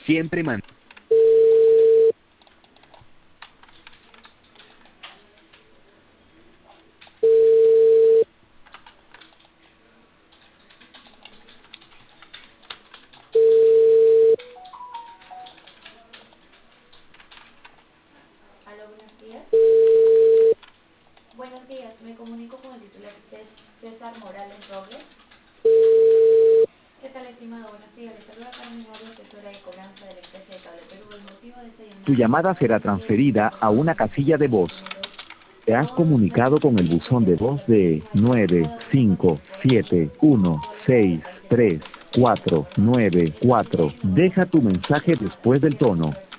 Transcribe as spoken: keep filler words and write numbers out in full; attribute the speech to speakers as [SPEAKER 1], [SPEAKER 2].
[SPEAKER 1] Siempre man...
[SPEAKER 2] Aló, buenos días. Buenos días, me comunico con el titular César Morales Robles. ¿Qué tal, estimado? Buenos días, le saluda Carmen Oro, asesora de cobranza de la empresa de Cable Perú. El motivo de esta
[SPEAKER 1] Tu
[SPEAKER 2] llamada
[SPEAKER 1] llamada será
[SPEAKER 2] es que
[SPEAKER 1] transferida a una casilla de voz. Te has
[SPEAKER 2] todos los
[SPEAKER 1] comunicado
[SPEAKER 2] trámites
[SPEAKER 1] con el
[SPEAKER 2] de
[SPEAKER 1] buzón de voz
[SPEAKER 2] documentación
[SPEAKER 1] de nueve
[SPEAKER 2] toda su
[SPEAKER 1] cinco
[SPEAKER 2] información por
[SPEAKER 1] siete uno seis tres cuatro nueve cuatro. Deja tu mensaje después del tono.